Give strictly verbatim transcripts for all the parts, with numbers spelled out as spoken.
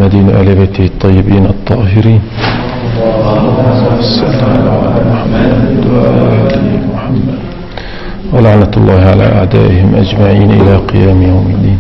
محمد آل بيته الطيبين الطاهرين. ولعنة الله على أعدائهم أجمعين إلى قيام يوم الدين.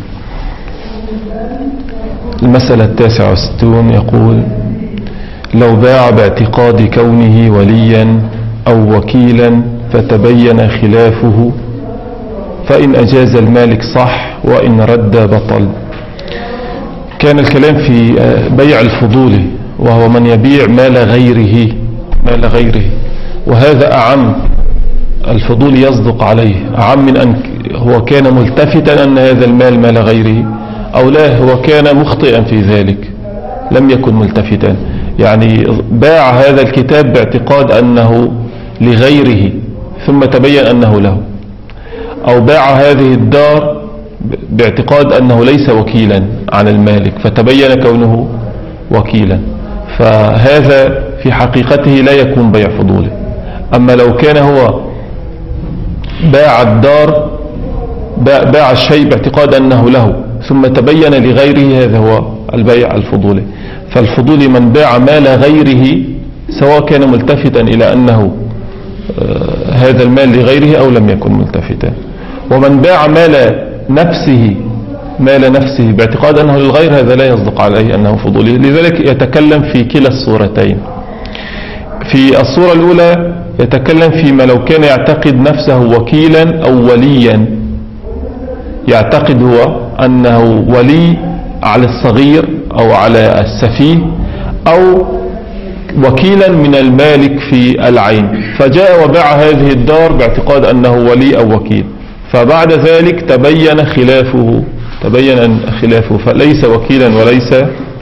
المسألة التاسعة والستون يقول: لو باع باعتقاد كونه وليا أو وكيلا فتبين خلافه فإن أجاز المالك صح وإن رد بطل. كان الكلام في بيع الفضول، وهو من يبيع مال غيره مال غيره وهذا أعم. الفضول يصدق عليه أعم من أن هو كان ملتفتا أن هذا المال مال غيره، أو لا هو كان مخطئا في ذلك لم يكن ملتفتا. يعني باع هذا الكتاب باعتقاد أنه لغيره ثم تبين أنه له، أو باع هذه الدار باعتقاد أنه ليس وكيلا عن المالك فتبين كونه وكيلا، فهذا في حقيقته لا يكون بيع فضولي. أما لو كان هو باع الدار باع الشيء باعتقاد أنه له ثم تبين لغيره، هذا هو البيع الفضولي. فالفضولي من باع مال غيره سواء كان ملتفتا إلى أنه آه هذا المال لغيره أو لم يكن ملتفتا. ومن باع مال نفسه مال نفسه باعتقاد أنه للغير هذا لا يصدق عليه أنه فضولي. لذلك يتكلم في كلا الصورتين. في الصورة الأولى يتكلم فيما لو كان يعتقد نفسه وكيلا أو وليا، يعتقد هو أنه ولي على الصغير أو على السفيه أو وكيلا من المالك في العين، فجاء وباع هذه الدار باعتقاد أنه ولي أو وكيل، فبعد ذلك تبين خلافه تبين أن خلافه فليس وكيلا وليس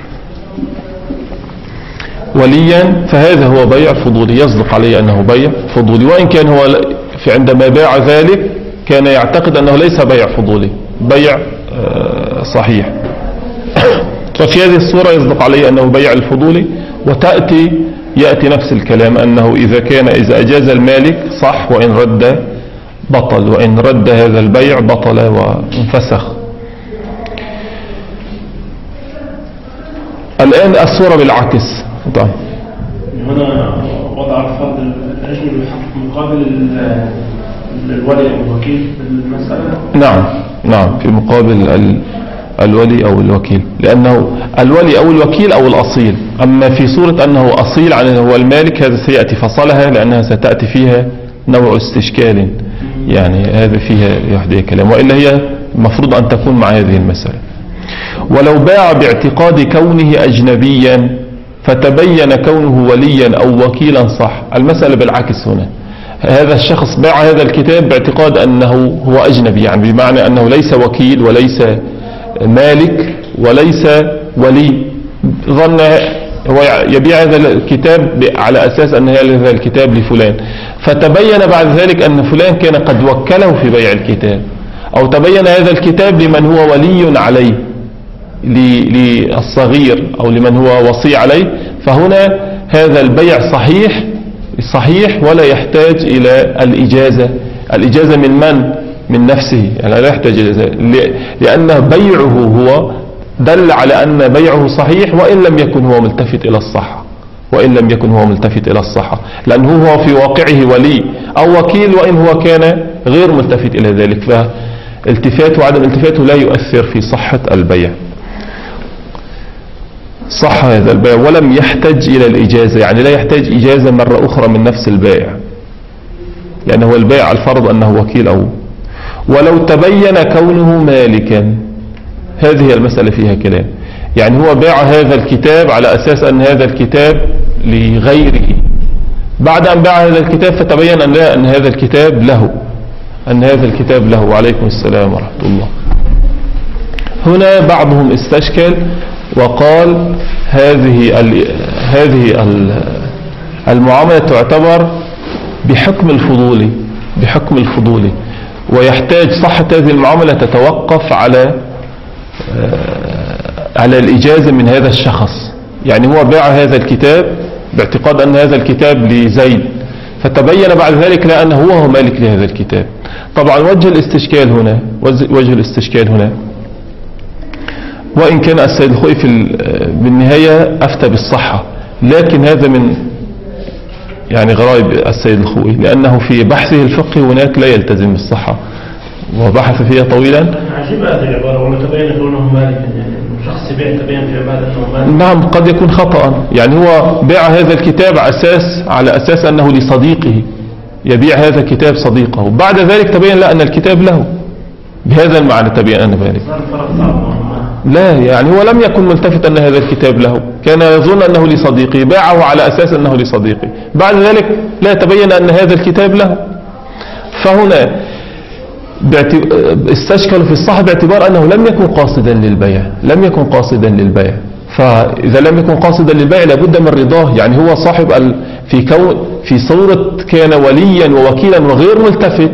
وليا، فهذا هو بيع فضولي يصدق عليه أنه بيع فضولي. وإن كان هو في عندما باع ذلك كان يعتقد أنه ليس بيع فضولي، بيع صحيح. ففي هذه الصورة يصدق عليه أنه بيع الفضولي. وتأتي يأتي نفس الكلام أنه إذا كان إذا أجاز المالك صح وإن رد بطل، وإن رد هذا البيع بطل وانفسخ. الآن الصورة بالعكس. طيب هنا وضع الفرد الأجنبي مقابل الولي أو الوكيل في المسألة. نعم نعم في مقابل الولي أو الوكيل، لأنه الولي أو الوكيل أو الأصيل. أما في صورة أنه أصيل عن هو المالك هذا سيأتي فصلها، لأنها ستأتي فيها نوع استشكال، يعني هذا فيها يحدي كلام، وإلا هي المفروض أن تكون مع هذه المسألة. ولو باع باعتقاد كونه أجنبيا فتبين كونه وليا أو وكيلا صح. المسألة بالعكس هنا، هذا الشخص باع هذا الكتاب باعتقاد أنه هو أجنبي، يعني بمعنى أنه ليس وكيل وليس مالك وليس ولي، ظن هو يبيع هذا الكتاب على أساس أن هذا الكتاب لفلان، فتبين بعد ذلك أن فلان كان قد وكله في بيع الكتاب، أو تبين هذا الكتاب لمن هو ولي عليه للصغير أو لمن هو وصي عليه، فهنا هذا البيع صحيح صحيح ولا يحتاج إلى الإجازة. الإجازة من من؟ من نفسه، يعني لا يحتاج إجازة، لأن بيعه هو دل على أن بيعه صحيح وإن لم يكن هو ملتفت إلى الصحة وإن لم يكن هو ملتفت إلى الصحة لأنه هو في واقعه ولي أو وكيل وإن هو كان غير ملتفت إلى ذلك، فالتفات وعدم التفاته لا يؤثر في صحة البيع. صح هذا البيع ولم يحتاج إلى الإجازة، يعني لا يحتاج إجازة مرة أخرى من نفس البائع، لأنه هو البائع الفرض أنه وكيل. أو ولو تبين كونه مالكا، هذه المسألة فيها كلام، يعني هو باع هذا الكتاب على أساس أن هذا الكتاب لغيره، بعد أن باع هذا الكتاب فتبين أن, لا أن هذا الكتاب له أن هذا الكتاب له وعليكم السلام ورحمة الله. هنا بعضهم استشكل وقال هذه ال هذه ال المعاملة تعتبر بحكم الفضولي بحكم الفضولي ويحتاج صحة هذه المعاملة تتوقف على على الإجازة من هذا الشخص. يعني هو باع هذا الكتاب باعتقاد أن هذا الكتاب لزيد، فتبين بعد ذلك لا أنه هو هو مالك لهذا الكتاب. طبعا وجه الاستشكال هنا وجه الاستشكال هنا وإن كان السيد الخوئي في بالنهاية أفتى بالصحة، لكن هذا من يعني غرائب السيد الخوئي، لأنه في بحثه الفقهي هناك لا يلتزم بالصحة وبحث فيها طويلا. عجيب هذه العبارة، ولا تبين كونه مالكا، يعني شخص بيع تبين في عبادة مالك. نعم قد يكون خطأ، يعني هو باع هذا الكتاب على أساس على أساس أنه لصديقه، يبيع هذا الكتاب صديقه، بعد ذلك تبين لا أن الكتاب له، بهذا المعنى تبين أنه مالك. لا يعني هو لم يكن ملتفتا أن هذا الكتاب له، كان يظن أنه لصديقه، باعه على أساس أنه لصديقه، بعد ذلك لا تبين أن هذا الكتاب له. فهنا استشكلوا في الصحة باعتبار أنه لم يكن قاصدا للبيع، لم يكن قاصدا للبيع، فإذا لم يكن قاصدا للبيع لابد من رضاه، يعني هو صاحب في كون في صورة كان وليا ووكيلا وغير ملتفت،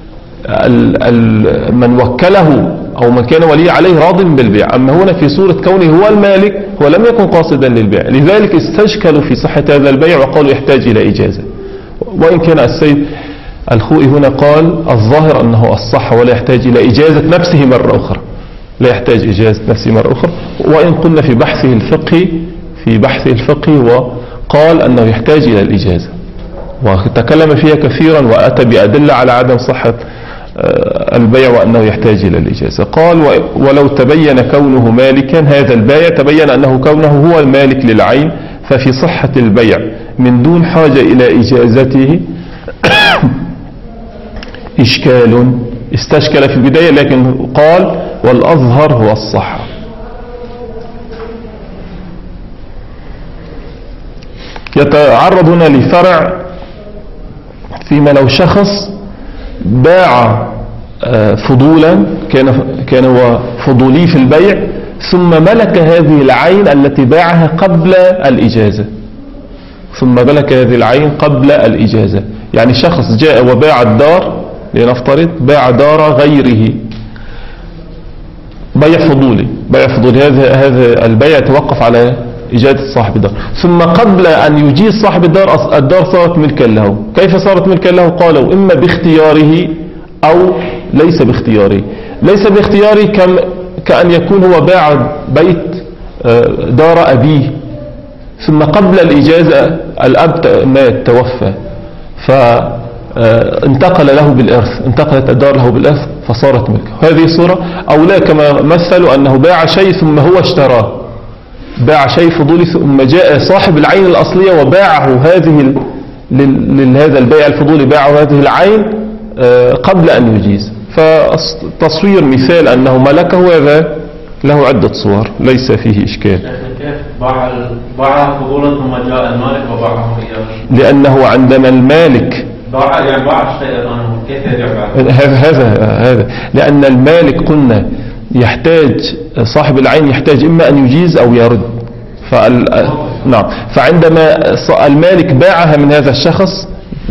من وكله أو من كان ولي عليه راض بالبيع، أما هنا في صورة كونه هو المالك هو لم يكن قاصدا للبيع، لذلك استشكلوا في صحة هذا البيع وقالوا يحتاج إلى إجازة. وإن كان السيد الخوئي هنا قال الظاهر أنه الصح ولا يحتاج إلى إجازة نفسه مرة أخرى، لا يحتاج إجازة نفسه مرة أخرى. وإن قلنا في بحثه الفقهي في بحثه الفقهي وقال أنه يحتاج إلى الإجازة، وتكلم فيها كثيرا وأتى بأدلة على عدم صحة البيع وأنه يحتاج إلى الإجازة. قال ولو تبين كونه مالكا هذا البائع تبين أنه كونه هو المالك للعين، ففي صحة البيع من دون حاجة إلى إجازته إشكال، استشكل في البداية، لكن قال والأظهر هو الصحة. يتعرض هنا لفرع فيما لو شخص باع فضولا، كان كان هو فضولي في البيع، ثم ملك هذه العين التي باعها قبل الإجازة، ثم ملك هذه العين قبل الإجازة. يعني شخص جاء وباع الدار، لنفترض باع دار غيره، بيع فضولي، بيع فضولي هذا هذا البيع يتوقف على إجازة صاحب الدار، ثم قبل أن يجيز صاحب الدار الدار صارت ملكا له. كيف صارت ملكا له؟ قالوا إما باختياره أو ليس باختياره. ليس باختياره كم كأن يكون هو باع بيت دار أبيه، ثم قبل الإجازة الأب مات توفى فانتقل له بالإرث، انتقلت الدار له بالإرث فصارت ملكه، هذه صورة. أو لا كما مثلوا أنه باع شيء ثم هو اشتراه، باع شيء فضولي ثم جاء صاحب العين الأصلية وباعه هذه لهذا البيع الفضولي، باعه هذه العين قبل أن يجيز. فتصوير مثال أنه ملكه هذا له عدة صور ليس فيه إشكال. كيف باع باع فضولا ثم جاء المالك وباعه إياه؟ لأنه عندما المالك باع يعني باع شيء ثاني، كيف يبيع؟ هذا هذا هذا لأن المالك قلنا يحتاج، صاحب العين يحتاج إما أن يجيز أو يرد. فال... نعم، فعندما المالك باعها من هذا الشخص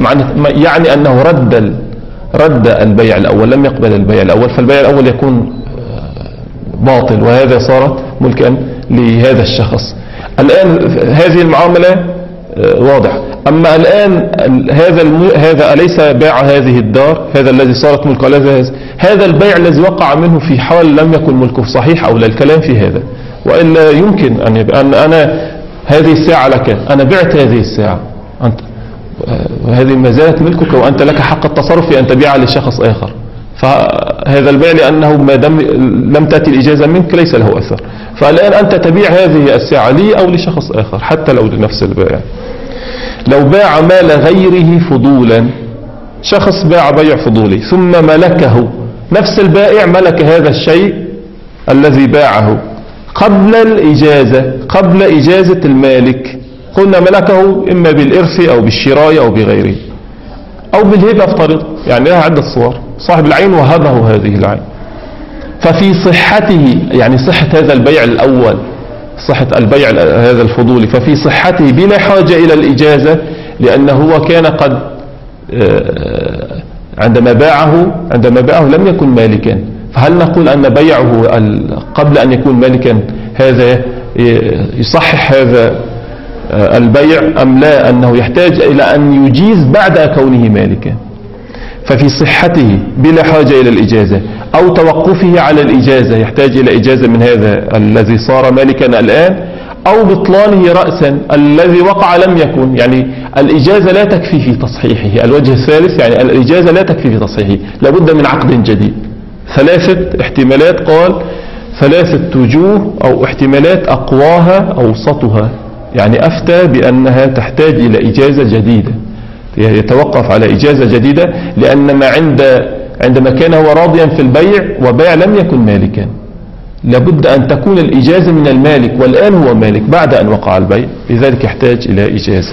يعني أنه رد ال... رد البيع الأول، لم يقبل البيع الأول، فالبيع الأول يكون باطل، وهذا صارت ملكا لهذا الشخص. الآن هذه المعاملة واضح. أما الآن هذا الم... هذا أليس باع هذه الدار، هذا الذي صارت ملكه، هذا هذا البيع الذي وقع منه في حال لم يكن ملكه صحيح أو لا، الكلام في هذا. وإلا يمكن أن يبقى أن أنا هذه الساعة لك، أنا بعت هذه الساعة، أنت هذه ما زالت ملكك وأنت لك حق التصرف في أن تبيعها لشخص آخر، فهذا البيع لأنه ما دام لم تأتي الإجازة منك ليس له أثر. فالآن أنت تبيع هذه الساعة لي أو لشخص آخر حتى لو لنفس البائع. لو باع مال غيره فضولا، شخص باع بيع فضولي ثم ملكه، نفس البائع ملك هذا الشيء الذي باعه قبل الإجازة، قبل إجازة المالك، قلنا ملكه إما بالإرث أو بالشراء أو بغيره أو بالهبة افترض، يعني لها عدة صور. صاحب العين وهبه هذه العين، ففي صحته يعني صحة هذا البيع الأول، صحة البيع هذا الفضولي، ففي صحته بلا حاجة إلى الإجازة، لأنه هو كان قد عندما باعه عندما باعه لم يكن مالكا. فهل نقول أن بيعه قبل أن يكون مالكا هذا يصحح هذا البيع أم لا، أنه يحتاج إلى أن يجيز بعد كونه مالكا؟ ففي صحته بلا حاجة إلى الإجازة أو توقفه على الإجازة، يحتاج إلى إجازة من هذا الذي صار مالكا الآن، أو بطلانه رأسا الذي وقع لم يكن، يعني الإجازة لا تكفي في تصحيحه. الوجه الثالث يعني الإجازة لا تكفي في تصحيحه، لابد من عقد جديد. ثلاثة احتمالات، قال ثلاثة وجوه أو احتمالات أقواها أوسطها، يعني أفتى بأنها تحتاج إلى إجازة جديدة، يتوقف على إجازة جديدة، لأن ما عند عندما كان هو راضيا في البيع وبيع لم يكن مالكا، لابد أن تكون الإجازة من المالك، والآن هو مالك بعد أن وقع البيع، لذلك يحتاج إلى إجازة.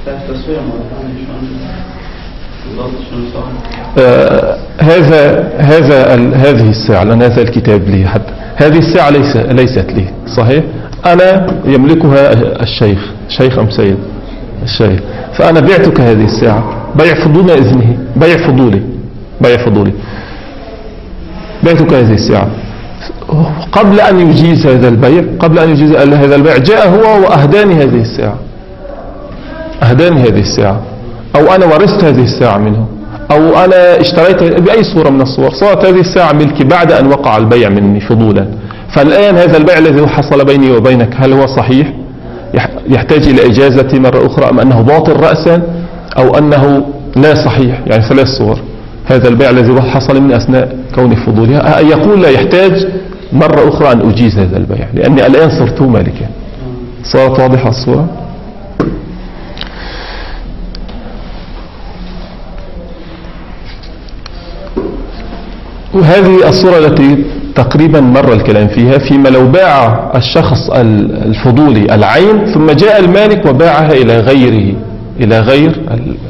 آه هذا هذا هذه الساعة، لأن هذا الكتاب لي حتى هذه الساعة ليس ليست لي صحيح، أنا يملكها الشيخ، شيخ أم سيد الشيخ، فأنا بعتك هذه الساعة بيع فضول إذنه، بيع فضولي بيع فضولي بعتك هذه الساعة. قبل أن يجيز هذا البيع قبل أن يجيز هذا البيع جاء هو وأهداني هذه الساعة، أهداني هذه الساعة، أو أنا ورثت هذه الساعة منه، أو أنا اشتريت بأي صورة من الصور، صارت هذه الساعة ملكي بعد أن وقع البيع مني فضولا. فالآن هذا البيع الذي حصل بيني وبينك هل هو صحيح يحتاج إلى إجازة مرة أخرى، أم أنه باطل رأسا، أو أنه لا صحيح؟ يعني ثلاث صور. هذا البيع الذي حصل من أثناء كوني فضولها، يقول لا يحتاج مرة أخرى أن أجيز هذا البيع لأني الآن صرت مالكا. صارت واضحة الصورة؟ وهذه الصورة التي تقريبا مر الكلام فيها، فيما لو باع الشخص الفضولي العين ثم جاء المالك وباعها إلى غيره، إلى غير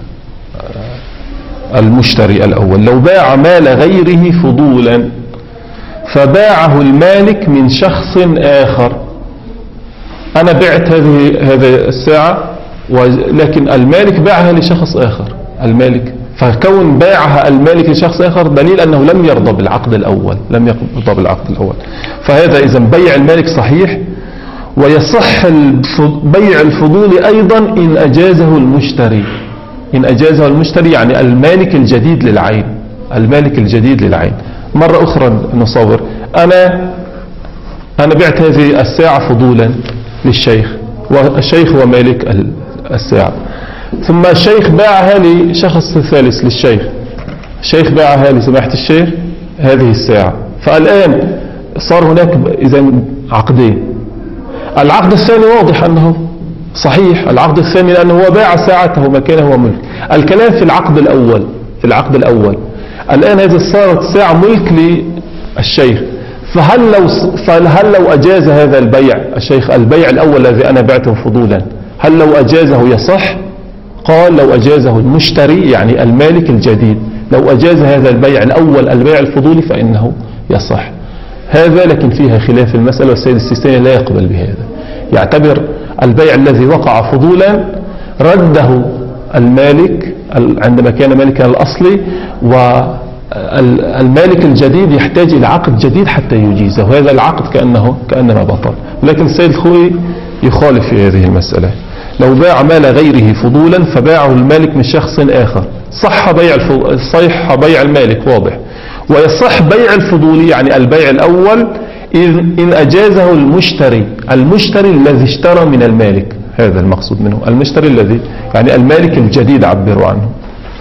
المشتري الأول. لو باع مال غيره فضولا فباعه المالك من شخص آخر، أنا بعت هذه هذه الساعة ولكن المالك باعها لشخص آخر، المالك، فكون باعها المالك لشخص آخر دليل أنه لم يرضى بالعقد الأول، لم يرضى بالعقد الأول. فهذا إذن بيع المالك صحيح، ويصح بيع الفضول أيضا إن أجازه المشتري. إن أجازه المشتري يعني المالك الجديد للعين، المالك الجديد للعين. مرة أخرى نصور، أنا أنا بعت هذه الساعة فضولا للشيخ، والشيخ هو مالك الساعة، ثم الشيخ باعها لشخص ثالث للشيخ، الشيخ باعها لسماحة الشيخ هذه الساعة. فالآن صار هناك إذن عقدين. العقد الثاني واضح أنه صحيح، العقد الثاني لأنه هو باع ساعته مكانه هو ملك. الكلام في العقد الأول، في العقد الأول الآن هذه صارت ساعة ملك للشيخ، فهل لو فهل لو أجاز هذا البيع الشيخ، البيع الأول الذي أنا بعته فضولا، هل لو أجازه يصح؟ قال لو أجازه المشتري يعني المالك الجديد، لو أجاز هذا البيع الأول البيع الفضولي فإنه يصح. هذا لكن فيها خلاف المسألة، والسيد السيستاني لا يقبل بهذا، يعتبر البيع الذي وقع فضولا رده المالك عندما كان مالكا الأصلي، والمالك الجديد يحتاج إلى عقد جديد حتى يجيزه، وهذا العقد كأنه كأنما بطل. ولكن السيد الخوئي يخالف في هذه المسألة. لو باع مال غيره فضولا فباعه المالك من شخص آخر، صح بيع صح بيع المالك واضح، ويصح بيع الفضولي يعني البيع الأول إن أجازه المشتري، المشتري الذي اشترى من المالك، هذا المقصود منه، المشتري الذي يعني المالك الجديد عبروا عنه.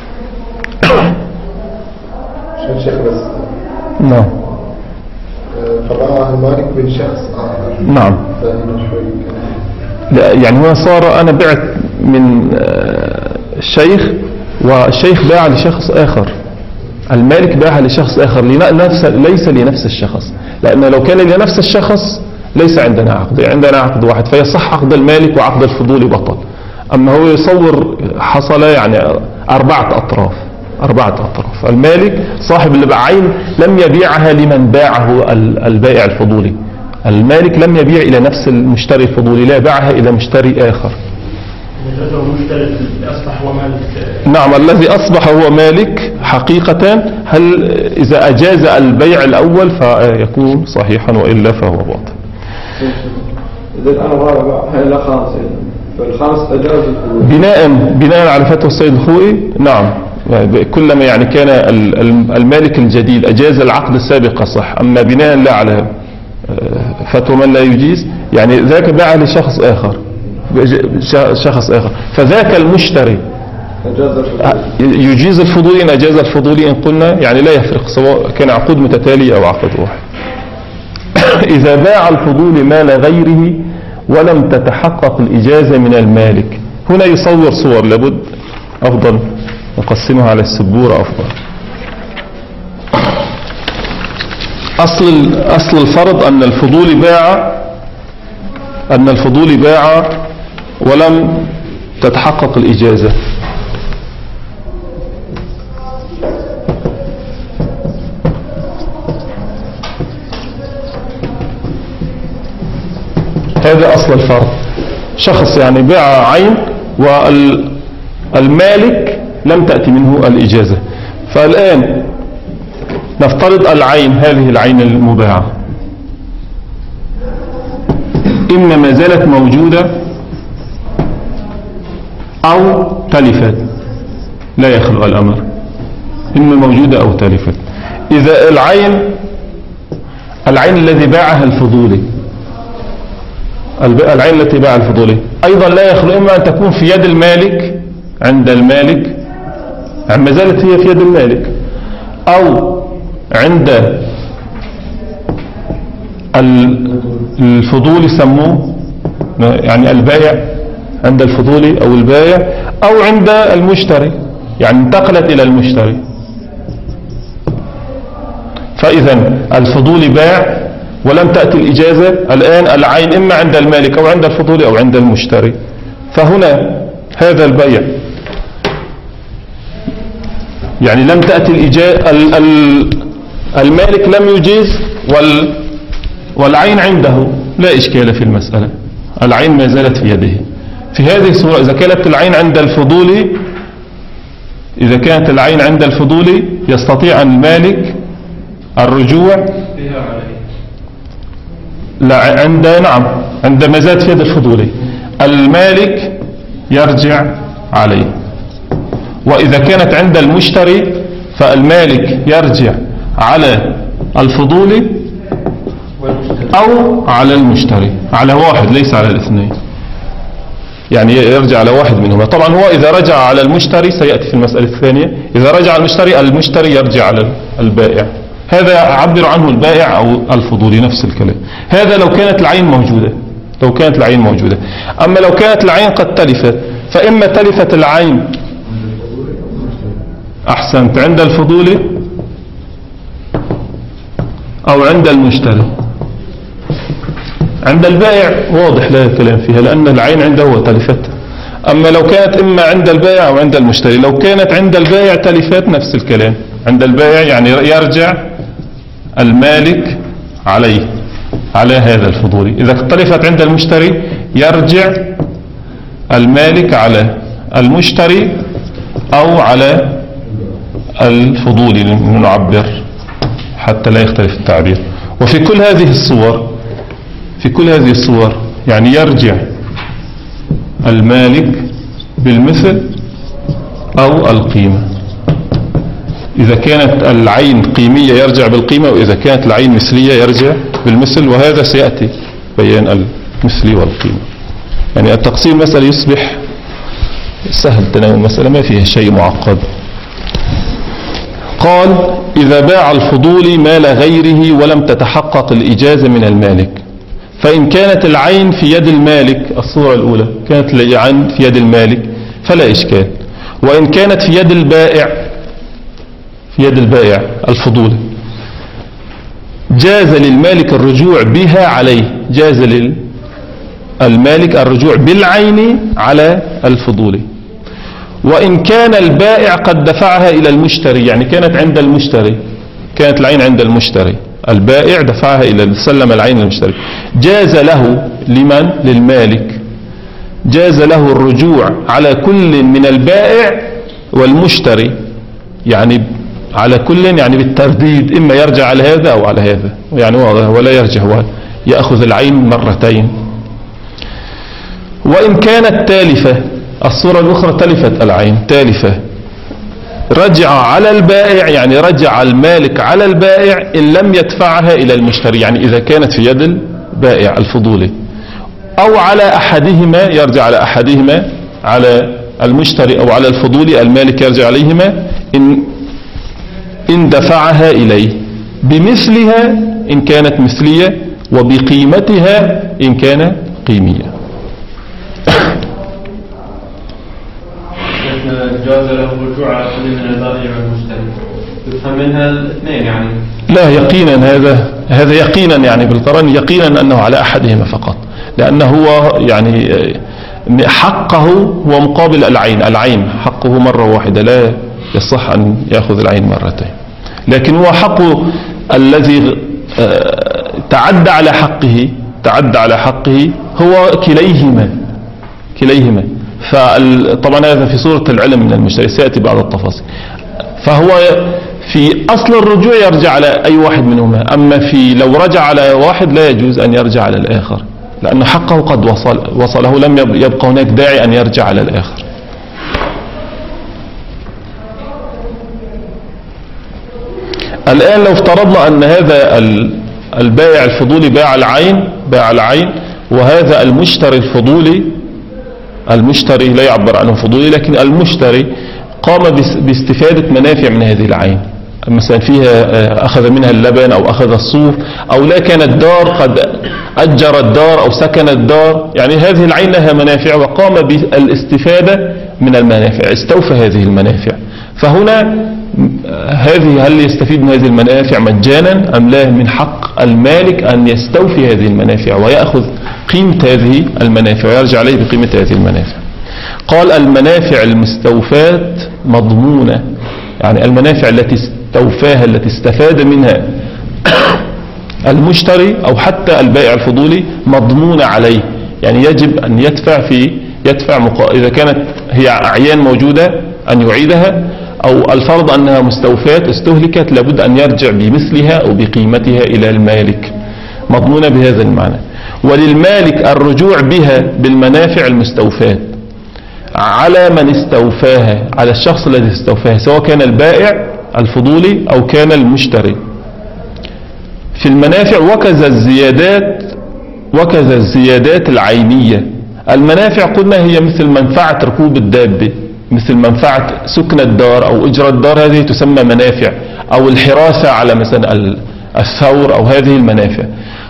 شيخ بس نعم، فباعه المالك من شخص آخر. نعم، لا يعني هو صار أنا بعت من الشيخ والشيخ باع لشخص آخر، المالك باعها لشخص آخر لنفس ليس لنفس الشخص، لأن لو كان لنفس الشخص ليس عندنا عقد، عندنا عقد واحد فيصح عقد المالك وعقد الفضولي بطل. أما هو يصور حصل يعني أربعة أطراف، أربعة أطراف، المالك صاحب اللي بعين لم يبيعها لمن باعه البائع الفضولي، المالك لم يبيع إلى نفس المشتري الفضولي، لا باعها إلى مشتري آخر. أصبح هو مالك. نعم، الذي أصبح هو مالك حقيقة، هل إذا أجاز البيع الأول فيكون صحيحا وإلا فهو باطل. إذا أنا رابع هي خامس، فالخامس أجاز بناء بناء على فتوى السيد الخوئي. نعم، كلما يعني كان المالك الجديد أجاز العقد السابق صح، أما بناء لا على فتوى من لا يجيز، يعني ذاك باع لشخص آخر شخص آخر، فذاك المشتري يجيز الفضولي إن أجاز الفضولي إن قلنا يعني لا يفرق سواء كان عقود متتالية أو عقد واحد. إذا باع الفضولي مال غيره ولم تتحقق الإجازة من المالك، هنا يصور صور لابد أفضل نقسمها على السبورة أفضل. أصل أصل الفرض أن الفضولي باع أن الفضولي باع ولم تتحقق الإجازة. هذا أصل الفرض. شخص يعني باع عين والمالك لم تأتي منه الإجازة، فالآن نفترض العين، هذه العين المباعة إما ما زالت موجودة أو تلفت، لا يخلو الأمر، إما موجودة أو تلفت. إذا العين العين الذي باعها الفضولي العين التي باع الفضولي أيضا لا يخلو إما أن تكون في يد المالك عند المالك، يعني ما زالت هي في يد المالك، أو عند الفضولي سموه يعني البائع، عند الفضولي أو البائع، أو عند المشتري يعني انتقلت إلى المشتري. فإذا الفضولي باع ولم تأتي الإجازة، الآن العين إما عند المالك أو عند الفضولي أو عند المشتري. فهنا هذا البيع يعني لم تأتي الإجازة، المالك لم يجيز وال والعين عنده، لا إشكال في المسألة، العين ما زالت في يده. في هذه الصورة إذا كانت العين عند الفضولي إذا كانت العين عند الفضولي يستطيع المالك الرجوع لا عند نعم عند ما زالت في يد الفضولي، المالك يرجع عليه. وإذا كانت عند المشتري فالمالك يرجع على الفضولي أو على المشتري، على واحد ليس على الاثنين، يعني يرجع على واحد منهما. طبعا هو إذا رجع على المشتري سيأتي في المسألة الثانية، إذا رجع على المشتري المشتري يرجع على البائع، هذا عبر عنه البائع أو الفضولي نفس الكلام. هذا لو كانت العين موجودة، لو كانت العين موجودة. أما لو كانت العين قد تلفت، فإما تلفت العين أحسنت عند الفضولي أو عند المشتري. عند البائع واضح لا كلام فيها لأن العين عنده وتلفت. أما لو كانت إما عند البائع أو عند المشتري، لو كانت عند البائع تلفت نفس الكلام، عند البائع يعني يرجع المالك عليه على هذا الفضولي. إذا اختلفت عند المشتري يرجع المالك على المشتري أو على الفضولي نعبر حتى لا يختلف التعبير. وفي كل هذه الصور في كل هذه الصور يعني يرجع المالك بالمثل أو القيمة. إذا كانت العين قيمية يرجع بالقيمة، وإذا كانت العين مثلية يرجع بالمثل، وهذا سيأتي بيان المثلي والقيمة. يعني التقسيم المسألة يصبح سهل تناول المسألة، ما فيها شيء معقد. قال إذا باع الفضولي مال غيره ولم تتحقق الإجازة من المالك، فإن كانت العين في يد المالك، الصورة الأولى كانت العين في يد المالك فلا إشكال، وإن كانت في يد البائع في يد البائع الفضولي جاز للمالك الرجوع بها عليه، جاز للمالك الرجوع بالعين على الفضولي. وإن كان البائع قد دفعها إلى المشتري، يعني كانت عند المشتري، كانت العين عند المشتري، البائع دفعها إلى سلم العين للمشتري، جاز له لمن؟ للمالك، جاز له الرجوع على كل من البائع والمشتري، يعني على كل يعني بالترديد، إما يرجع على هذا أو على هذا، يعني ولا يرجع يأخذ العين مرتين. وإن كانت تالفة، الصورة الأخرى تلفت العين تالفة، رجع على البائع، يعني رجع المالك على البائع إن لم يدفعها إلى المشتري، يعني إذا كانت في يد البائع الفضولي، أو على أحدهما، يرجع على أحدهما، على المشتري أو على الفضولي، المالك يرجع عليهما إن إن دفعها إليه بمثلها إن كانت مثلية، وبقيمتها إن كان قيمية. جاز له الرجوع على كل من البائع والمشتري، يفهم منها الاثنين يعني؟ لا، يقينا هذا هذا يقينا يعني بالقرن، يقينا أنه على أحدهما فقط، لأنه هو يعني حقه هو مقابل العين، العين حقه مرة واحدة، لا يصح أن يأخذ العين مرتين، لكن هو حقه الذي تعدى على حقه تعدى على حقه هو كليهما كليهما فطبعا هذا في صورة العلم من المشتري، سيأتي بعض التفاصيل. فهو في أصل الرجوع يرجع على أي واحد منهما، أما في لو رجع على واحد لا يجوز أن يرجع على الآخر، لأن حقه قد وصل وصله، لم يبقى هناك داعي أن يرجع على الآخر. الآن لو افترضنا أن هذا البائع الفضولي باع العين باع العين وهذا المشتري الفضولي، المشتري لا يعبر عنه فضولي، لكن المشتري قام باستفادة منافع من هذه العين، مثلا فيها أخذ منها اللبن أو أخذ الصوف، أو لا كان الدار قد أجر الدار أو سكن الدار، يعني هذه العين لها منافع وقام بالاستفادة من المنافع، استوفى هذه المنافع. فهنا هذه هل يستفيد من هذه المنافع مجانا أم لا؟ من حق المالك أن يستوفي هذه المنافع ويأخذ قيمة هذه المنافع ويرجع عليه بقيمة هذه المنافع. قال المنافع المستوفاة مضمونة، يعني المنافع التي استوفاها التي استفاد منها المشتري أو حتى البائع الفضولي مضمونة عليه، يعني يجب أن يدفع في يدفع مقا... إذا كانت هي أعيان موجودة أن يعيدها، أو الفرض أنها مستوفات استهلكت لابد أن يرجع بمثلها أو بقيمتها إلى المالك، مضمونة بهذا المعنى. وللمالك الرجوع بها بالمنافع المستوفات على من استوفاها، على الشخص الذي استوفاها، سواء كان البائع الفضولي أو كان المشتري في المنافع. وكذا الزيادات وكذا الزيادات العينية. المنافع قلنا هي مثل منفعة ركوب الدابة، مثل منفعة سكن الدار أو إجراء الدار، هذه تسمى منافع، أو الحراسة على مثلا الثور أو هذه المنافع.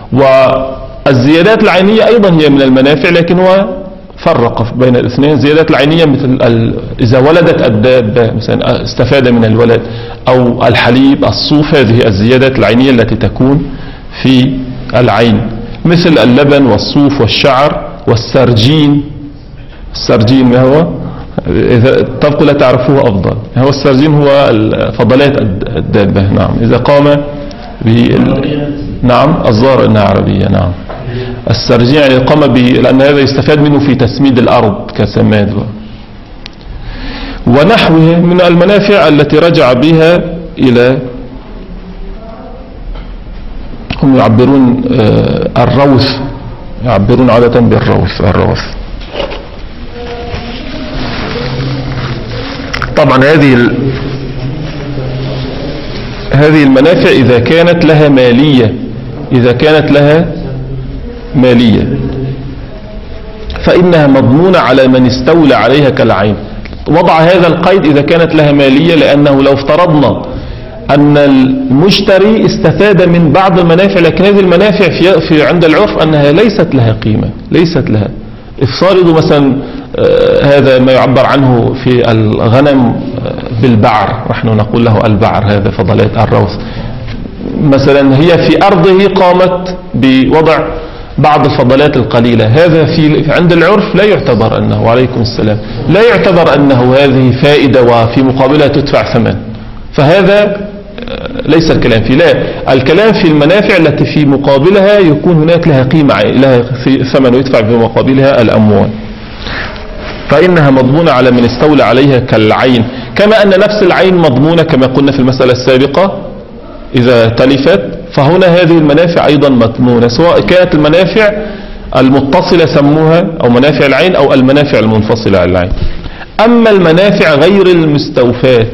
والزيادات العينية أيضا هي من المنافع، لكن هو فرق بين الاثنين. الزيادات العينية مثل إذا ولدت الدابة مثلا استفاد من الولد، أو الحليب، الصوف، هذه الزيادات العينية التي تكون في العين، مثل اللبن والصوف والشعر والسرجين. السرجين ما هو؟ إذا تبقوا لا تعرفوه أفضل. هو السرجين هو فضلات الدابة. نعم، إذا قام بال... نعم الزار إنها عربية. نعم، السرجين يعني قام ب... لأن هذا يستفاد منه في تسميد الأرض كسماد ونحوه من المنافع التي رجع بها إلى، هم يعبرون الروث، يعبرون عادة بالروث. الروث طبعا هذه هذه المنافع إذا كانت لها مالية إذا كانت لها مالية فإنها مضمونة على من استولى عليها كالعين. وضع هذا القيد إذا كانت لها مالية، لأنه لو افترضنا أن المشتري استفاد من بعض المنافع، لكن هذه المنافع في, في عند العرف أنها ليست لها قيمة، ليست لها. افترضوا مثلا هذا ما يعبر عنه في الغنم بالبعر، نحن نقول له البعر، هذا فضلات الروث. مثلا هي في أرضه قامت بوضع بعض الفضلات القليلة، هذا في عند العرف لا يعتبر أنه، وعليكم السلام، لا يعتبر أنه هذه فائدة وفي مقابلها تدفع ثمن، فهذا ليس الكلام فيه. لا، الكلام في المنافع التي في مقابلها يكون هناك لها قيمة، لها ثمن ويدفع في مقابلها الأموال، فإنها مضمونة على من استولى عليها كالعين. كما أن نفس العين مضمونة كما قلنا في المسألة السابقة إذا تلفت، فهنا هذه المنافع أيضا مضمونة، سواء كانت المنافع المتصلة سموها أو منافع العين، أو المنافع المنفصلة عن العين. أما المنافع غير المستوفاة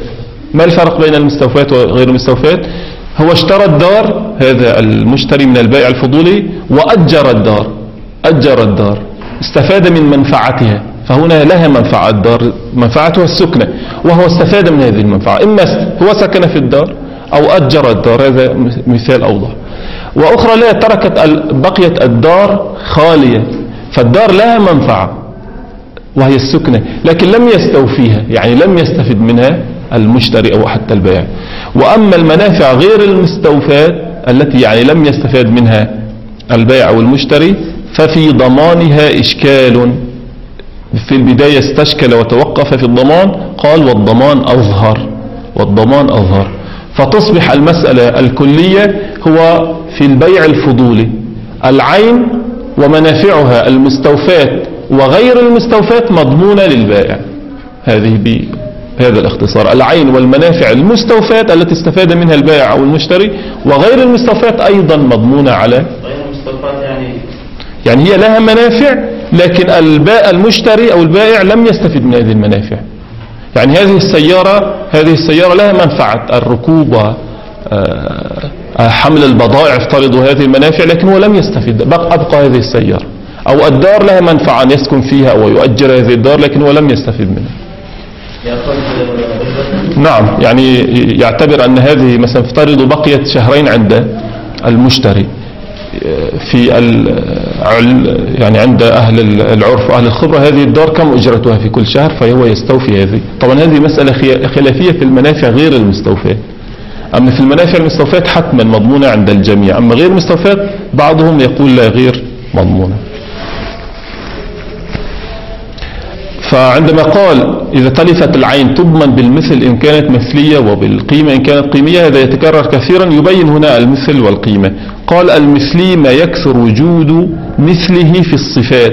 ما الفرق بين المستوفات وغير المستوفات؟ هو اشترى الدار، هذا المشتري من البائع الفضولي، وأجر الدار، أجر الدار استفاد من منفعتها، فهنا لها منفعة الدار، منفعتها السكنة، وهو استفاد من هذه المنفعة، إما هو سكن في الدار أو أجر الدار، هذا مثال أوضح. وأخرى لا، تركت بقيت الدار خالية، فالدار لها منفعة وهي السكنة، لكن لم يستوفيها، يعني لم يستفد منها المشتري أو حتى البائع. وأما المنافع غير المستوفات التي يعني لم يستفاد منها البائع والمشتري ففي ضمانها إشكال. في البداية استشكل وتوقف في الضمان، قال والضمان أظهر، والضمان أظهر، فتصبح المسألة الكلية هو في البيع الفضولي العين ومنافعها المستوفات وغير المستوفات مضمونة للبائع. هذه بهذا الاختصار، العين والمنافع المستوفات التي استفاد منها البائع أو المشتري، وغير المستوفات أيضا مضمونة على غير المستوفات. يعني يعني هي لها منافع، لكن البائع المشتري أو البائع لم يستفد من هذه المنافع. يعني هذه السيارة هذه السيارة لها منفعة الركوب وحمل البضائع، افترضوا هذه المنافع، لكن هو لم يستفد، بقى أبقى هذه السيارة. أو الدار لها منفعة أن يسكن فيها أو يؤجر هذه الدار، لكن هو لم يستفد منها. نعم، يعني يعتبر أن هذه مثلا افترضوا بقيت شهرين عند المشتري في يعني عند أهل العرف وأهل الخبرة، هذه الدار كم أجرتها في كل شهر، فهو يستوفي هذه. طبعا هذه مسألة خلافية في المنافع غير المستوفات. أما في المنافع المستوفات حتما مضمونة عند الجميع، أما غير المستوفات بعضهم يقول لا غير مضمونة. فعندما قال إذا تلفت العين تضمن بالمثل إن كانت مثلية وبالقيمة إن كانت قيمية، هذا يتكرر كثيرا، يبين هنا المثل والقيمة. قال المثلي ما يكثر وجود مثله في الصفات،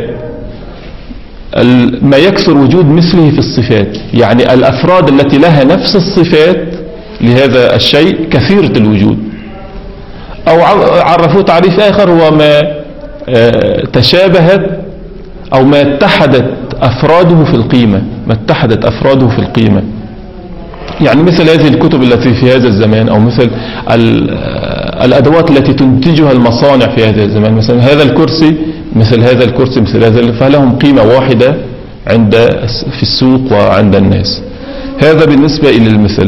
ما يكثر وجود مثله في الصفات، يعني الأفراد التي لها نفس الصفات لهذا الشيء كثيرة الوجود. أو عرفوه تعريف آخر، هو ما تشابهت أو ما اتحدت أفراده في القيمة، ما اتحدت أفراده في القيمة. يعني مثل هذه الكتب التي في هذا الزمان، أو مثل الأدوات التي تنتجها المصانع في هذا الزمان، مثلا هذا الكرسي مثل هذا الكرسي مثل هذا، فلهم قيمة واحدة عند في السوق وعند الناس. هذا بالنسبة إلى المثل.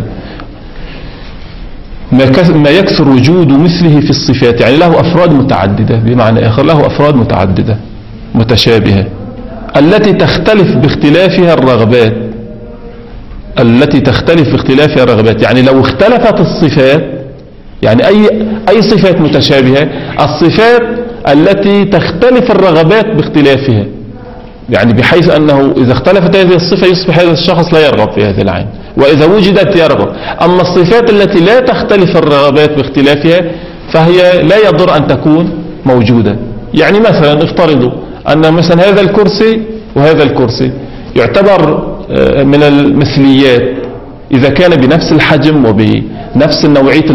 ما يكثر وجود مثله في الصفات، يعني له أفراد متعددة، بمعنى آخر له أفراد متعددة متشابهة، التي تختلف باختلافها الرغبات، التي تختلف باختلافها الرغبات. يعني لو اختلفت الصفات، يعني أي أي صفات متشابهة، الصفات التي تختلف الرغبات باختلافها، يعني بحيث أنه إذا اختلفت هذه الصفة يصبح هذا الشخص لا يرغب في هذه العين، وإذا وجدت يرغب. أما الصفات التي لا تختلف الرغبات باختلافها فهي لا يضر أن تكون موجودة. يعني مثلا افترضوا أن مثلا هذا الكرسي وهذا الكرسي يعتبر من المثليات إذا كان بنفس الحجم وبنفس نوعية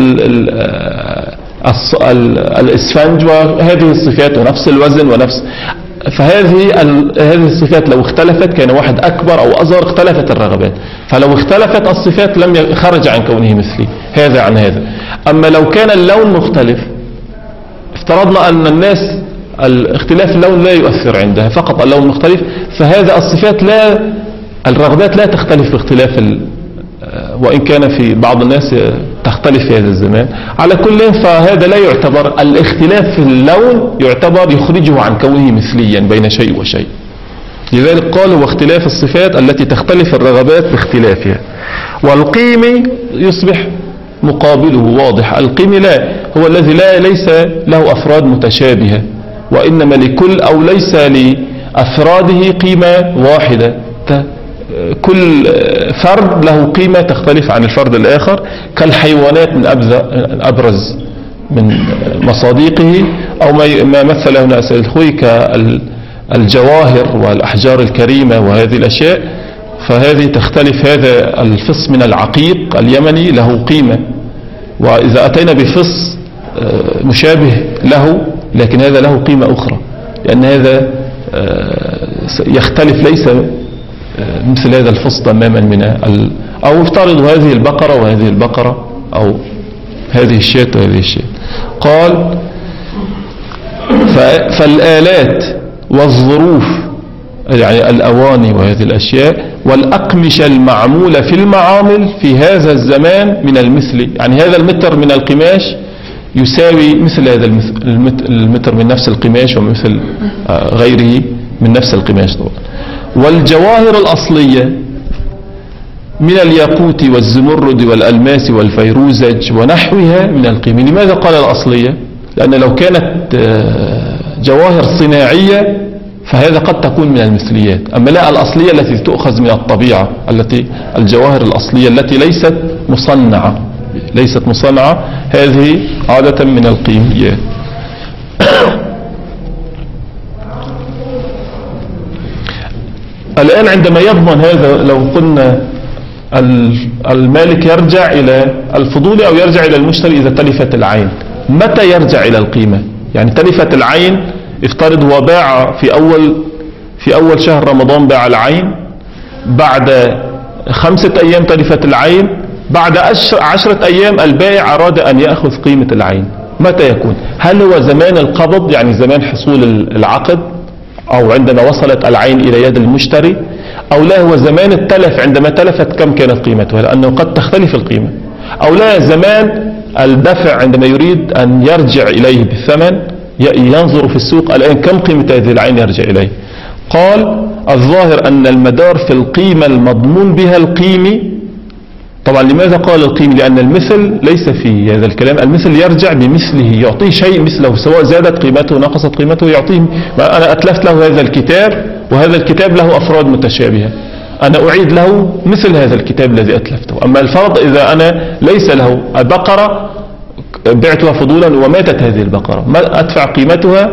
الإسفنج وهذه الصفات ونفس الوزن ونفس، فهذه هذه الصفات لو اختلفت كان واحد أكبر أو أصغر اختلفت الرغبات، فلو اختلفت الصفات لم خرج عن كونه مثلي هذا عن هذا. أما لو كان اللون مختلف، افترضنا أن الناس الاختلاف اللون لا يؤثر عندها، فقط اللون مختلف، فهذا الصفات لا الرغبات لا تختلف باختلاف ال... وإن كان في بعض الناس تختلف في هذا الزمان. على كل فهذا لا يعتبر الاختلاف في اللون، يعتبر يخرجه عن كونه مثليا بين شيء وشيء. لذلك قال هو اختلاف الصفات التي تختلف الرغبات باختلافها. والقيم يصبح مقابله واضح. القيم لا هو الذي لا ليس له أفراد متشابهة، وإنما لكل أو ليس لأفراده قيمة واحدة، كل فرد له قيمة تختلف عن الفرد الآخر، كالحيوانات من أبرز من مصاديقه، أو ما مثل هنا سيد الخوي كالجواهر والأحجار الكريمة وهذه الأشياء، فهذه تختلف. هذا الفص من العقيق اليمني له قيمة، وإذا أتينا بفص مشابه له لكن هذا له قيمة أخرى، لأن هذا يختلف، ليس مثل هذا الفص تماما من أو افترضوا هذه البقرة وهذه البقرة، أو هذه الشاة وهذه الشاة. قال فالآلات والظروف يعني الأواني وهذه الأشياء والأقمشة المعمولة في المعامل في هذا الزمان من المثل، يعني هذا المتر من القماش يساوي مثل هذا المتر من نفس القماش ومثل غيره من نفس القماش طبعا. والجواهر الأصلية من الياقوت والزمرد والألماس والفيروزج ونحوها من القيم. لماذا قال الأصلية؟ لأن لو كانت جواهر صناعية فهذا قد تكون من المثليات، أما لا، الأصلية التي تؤخذ من الطبيعة، التي الجواهر الأصلية التي ليست مصنعة ليست مصنعة هذه عادة من القيميات. الآن عندما يضمن هذا، لو قلنا المالك يرجع إلى الفضول أو يرجع إلى المشتري إذا تلفت العين، متى يرجع إلى القيمة؟ يعني تلفت العين، افترض هو باع في أول في أول شهر رمضان باع العين، بعد خمسة أيام تلفت العين، بعد عشرة أيام البائع أراد أن يأخذ قيمة العين، متى يكون؟ هل هو زمان القبض يعني زمان حصول العقد أو عندما وصلت العين إلى يد المشتري، أو لا هو زمان التلف عندما تلفت كم كانت قيمتها، لأنه قد تختلف القيمة، أو لا زمان الدفع عندما يريد أن يرجع إليه بالثمن ينظر في السوق الآن كم قيمة هذه العين يرجع إليه. قال الظاهر أن المدار في القيمة المضمون بها القيمي. طبعا لماذا قال القيمي؟ لأن المثل ليس في هذا الكلام، المثل يرجع بمثله، يعطيه شيء مثله سواء زادت قيمته نقصت قيمته يعطيه. أنا أتلفت له هذا الكتاب وهذا الكتاب له أفراد متشابهة، أنا أعيد له مثل هذا الكتاب الذي أتلفته. أما الفرض إذا أنا ليس له البقرة بعتها فضولا وماتت هذه البقرة، ما أدفع قيمتها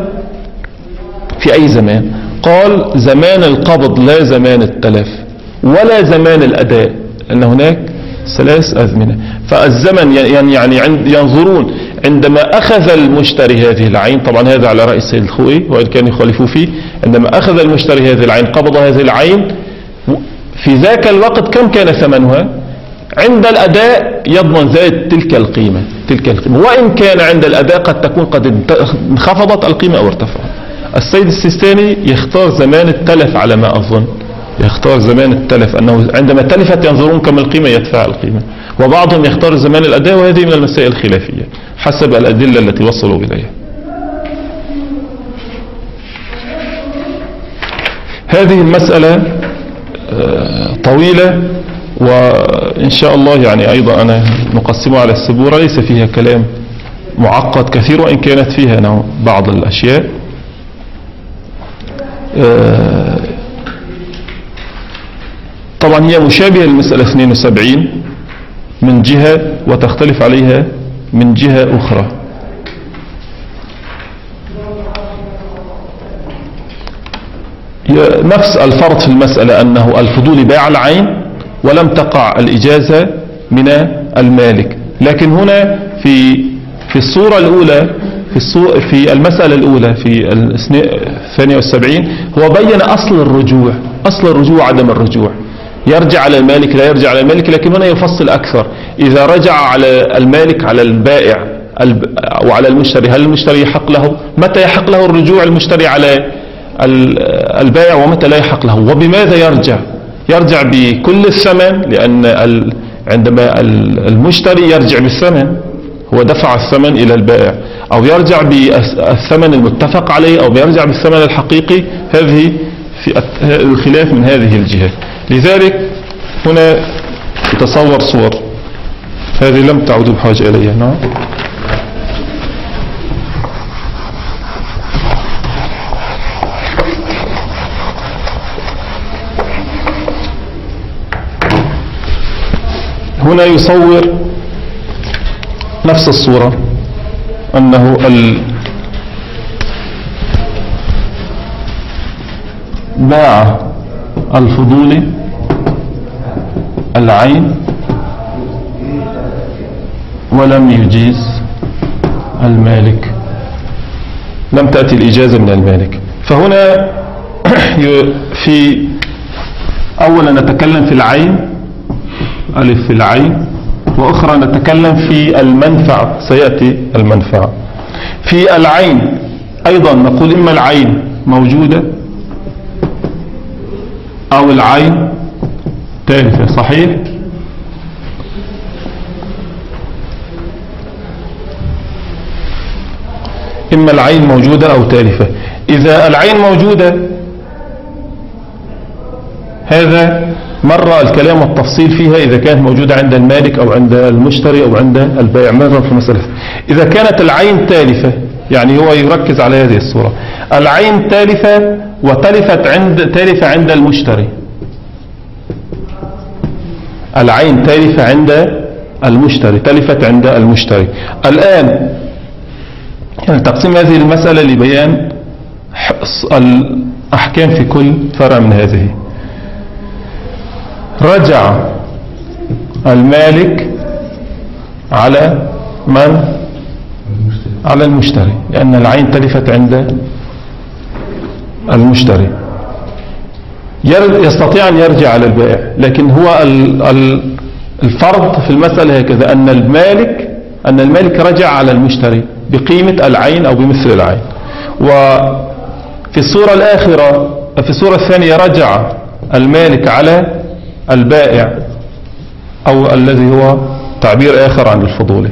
في أي زمان؟ قال زمان القبض لا زمان التلف ولا زمان الأداء، أن هناك ثلاث أزمنة. فالزمن يعني ينظرون عندما أخذ المشتري هذه العين، طبعا هذا على رأي السيد الخوئي وإن كان يخالفوا فيه، عندما أخذ المشتري هذه العين قبض هذه العين في ذاك الوقت كم كان ثمنها؟ عند الأداء يضمن زائد تلك القيمة تلك القيمة وإن كان عند الأداء قد تكون قد انخفضت القيمة أو ارتفعت. السيد السيستاني يختار زمان التلف على ما أظن، يختار زمان التلف، أنه عندما تلفت ينظرون كم القيمة يدفع القيمة، وبعضهم يختار زمان الأداء، وهذه من المسائل الخلافية حسب الأدلة التي وصلوا إليها. هذه المسألة طويلة وإن شاء الله يعني أيضا أنا مقسمة على السبورة، ليس فيها كلام معقد كثير وإن كانت فيها نوع بعض الأشياء. طبعا هي مشابهة للمسألة اثنين وسبعين من جهة وتختلف عليها من جهة أخرى. نفس الفرض في المسألة أنه الفضول باع العين ولم تقع الإجازة من المالك، لكن هنا في في الصورة الأولى في, في المسألة الأولى في الثانية والسبعين هو بين أصل الرجوع، أصل الرجوع عدم الرجوع، يرجع على المالك لا يرجع على المالك، لكن هنا يفصل أكثر. إذا رجع على المالك على البائع وعلى المشتري، هل المشتري يحق له؟ متى يحق له الرجوع المشتري على البائع ومتى لا يحق له؟ وبماذا يرجع؟ يرجع بكل الثمن، لأن عندما المشتري يرجع بالثمن هو دفع الثمن إلى البائع، أو يرجع بالثمن المتفق عليه، أو يرجع بالثمن الحقيقي. هذه في الخلاف من هذه الجهة. لذلك هنا يتصور صور هذه لم تعودوا بحاجة إليها. نعم. هنا يصور نفس الصورة، أنه باع الفضول العين ولم يجيز المالك، لم تأتي الإجازة من المالك. فهنا في أولا نتكلم في العين ألف في العين، وأخرى نتكلم في المنفعة، سيأتي المنفعة. في العين أيضا نقول إما العين موجودة أو العين تالفة، صحيح؟ إما العين موجودة أو تالفة. إذا العين موجودة هذا مر الكلام والتفصيل فيها، إذا كانت موجودة عند المالك أو عند المشتري أو عند البائع، مرة في مسألة. إذا كانت العين تالفة، يعني هو يركز على هذه الصورة، العين تالفة وتلفت عند تالفة عند المشتري، العين تالفة عند المشتري، تلفت عند المشتري. الآن يعني تقسيم هذه المسألة لبيان الأحكام في كل فرع من هذه. رجع المالك على من؟ على المشتري، لأن العين تلفت عند المشتري. يستطيع أن يرجع على البائع، لكن هو الفرض في المسألة هكذا، أن المالك أن المالك رجع على المشتري بقيمة العين أو بمثل العين. وفي الصورة الآخرة، في الصورة الثانية رجع المالك على البائع، أو الذي هو تعبير آخر عن الفضولي.